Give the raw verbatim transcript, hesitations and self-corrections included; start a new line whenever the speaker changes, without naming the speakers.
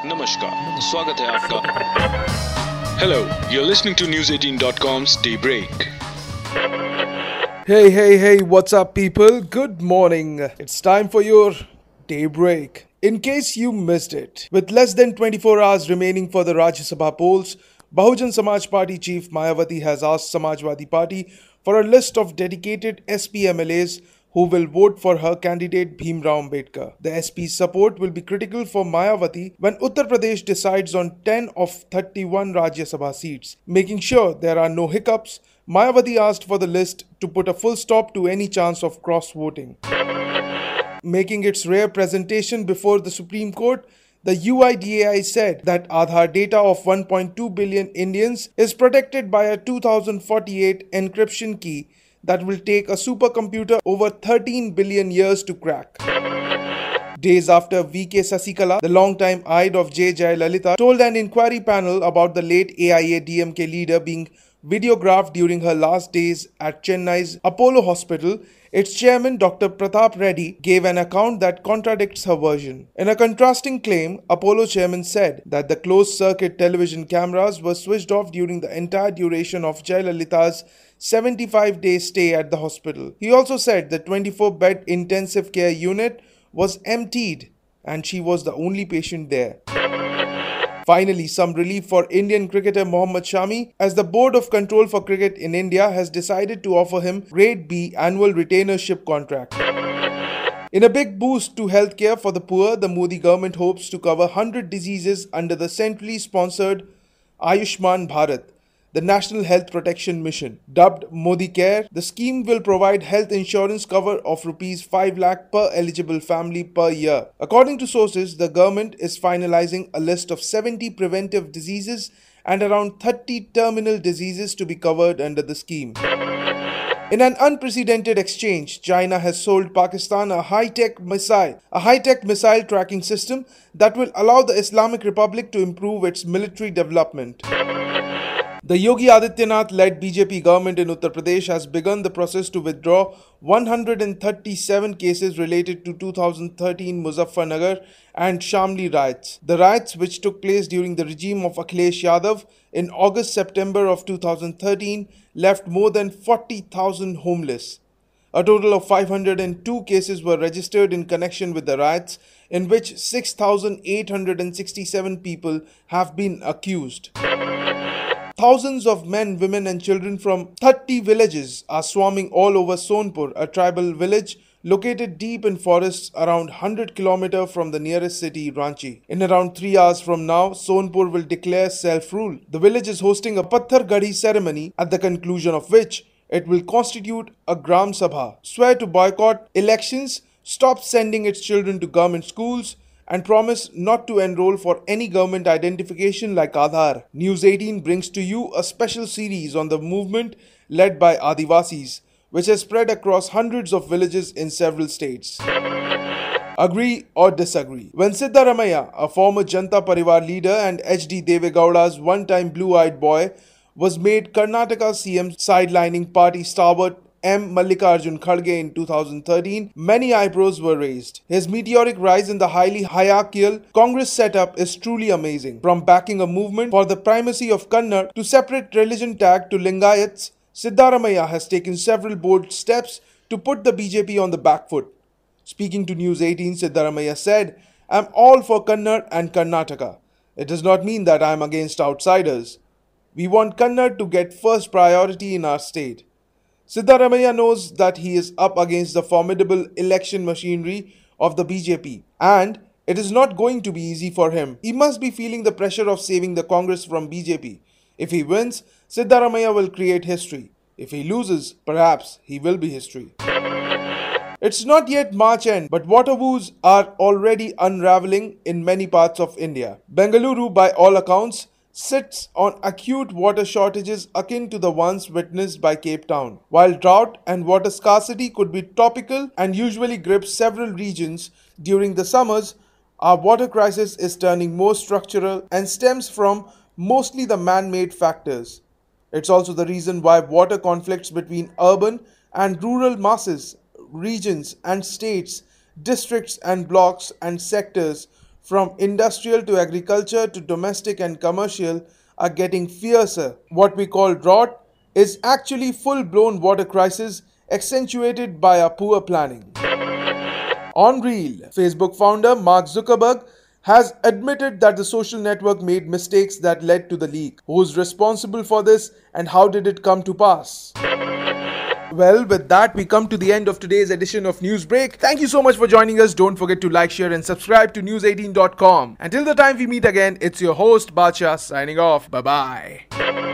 नमस्कार, स्वागत है आपका. Hello, you're listening to news eighteen dot com's Daybreak.
Hey, hey, hey, what's up, people? Good morning. It's time for your Daybreak. In case you missed it, with less than twenty-four hours remaining for the Rajya Sabha polls, Bahujan Samaj Party chief Mayawati has asked Samajwadi Party for a list of dedicated S P M L As who will vote for her candidate Bhimrao Ambedkar. The S P's support will be critical for Mayawati when Uttar Pradesh decides on ten of thirty-one Rajya Sabha seats. Making sure there are no hiccups, Mayawati asked for the list to put a full stop to any chance of cross-voting. Making its rare presentation before the Supreme Court, the U I D A I said that Aadhaar data of one point two billion Indians is protected by a two thousand forty-eight encryption key that will take a supercomputer over thirteen billion years to crack. Days after V K Sasikala, the longtime aide of J. Jayalalitha, told an inquiry panel about the late A I A D M K leader being videographed during her last days at Chennai's Apollo Hospital, its chairman Doctor Pratap Reddy gave an account that contradicts her version. In a contrasting claim, Apollo chairman said that the closed-circuit television cameras were switched off during the entire duration of Jayalalitha's seventy-five day stay at the hospital. He also said the twenty-four bed intensive care unit was emptied and she was the only patient there. Finally, some relief for Indian cricketer Mohammad Shami, as the Board of Control for Cricket in India has decided to offer him Grade B annual retainership contract. In a big boost to healthcare for the poor, the Modi government hopes to cover one hundred diseases under the centrally sponsored Ayushman Bharat, the National Health Protection Mission. Dubbed Modi Care, the scheme will provide health insurance cover of rupees five lakh per eligible family per year. According to sources, the government is finalizing a list of seventy preventive diseases and around thirty terminal diseases to be covered under the scheme. In an unprecedented exchange, China has sold Pakistan a high-tech missile, a high-tech missile tracking system that will allow the Islamic Republic to improve its military development. The Yogi Adityanath-led B J P government in Uttar Pradesh has begun the process to withdraw one hundred thirty-seven cases related to two thousand thirteen Muzaffarnagar and Shamli riots. The riots, which took place during the regime of Akhilesh Yadav in August-September of two thousand thirteen, left more than forty thousand homeless. A total of five hundred two cases were registered in connection with the riots, in which six thousand eight hundred sixty-seven people have been accused. Thousands of men, women and children from thirty villages are swarming all over Sonpur, a tribal village located deep in forests around one hundred kilometers from the nearest city, Ranchi. In around three hours from now, Sonpur will declare self-rule. The village is hosting a Patthar Gadi ceremony, at the conclusion of which it will constitute a Gram Sabha, swear to boycott elections, stop sending its children to government schools, and promise not to enroll for any government identification like Aadhaar. News eighteen brings to you a special series on the movement led by Adivasis, which has spread across hundreds of villages in several states. Agree or disagree? When Siddaramaiah, a former Janata Parivar leader and H D Devegowda's one-time blue-eyed boy, was made Karnataka C M sidelining party stalwart M. Mallikarjun Kharge in two thousand thirteen, many eyebrows were raised. His meteoric rise in the highly hierarchical Congress setup is truly amazing. From backing a movement for the primacy of Kannada to separate religion tag to Lingayats, Siddaramaiah has taken several bold steps to put the B J P on the back foot. Speaking to News eighteen, Siddaramaiah said, "I'm all for Kannada and Karnataka. It does not mean that I'm against outsiders. We want Kannada to get first priority in our state." Siddaramaiah knows that he is up against the formidable election machinery of the B J P, and it is not going to be easy for him. He must be feeling the pressure of saving the Congress from B J P. If he wins, Siddaramaiah will create history. If he loses, perhaps he will be history. It's not yet March end, but water woes are already unraveling in many parts of India. Bengaluru, by all accounts, sits on acute water shortages akin to the ones witnessed by Cape Town. While drought and water scarcity could be topical and usually grips several regions during the summers, our water crisis is turning more structural and stems from mostly the man-made factors. It's also the reason why water conflicts between urban and rural masses, regions and states, districts and blocks and sectors from industrial to agriculture to domestic and commercial, are getting fiercer. What we call drought is actually full-blown water crisis accentuated by our poor planning. On Reel, Facebook founder Mark Zuckerberg has admitted that the social network made mistakes that led to the leak. Who's responsible for this and how did it come to pass? Well, with that, we come to the end of today's edition of Newsbreak. Thank you so much for joining us. Don't forget to like, share and subscribe to news eighteen dot com. Until the time we meet again, it's your host, Bacha, signing off. Bye-bye.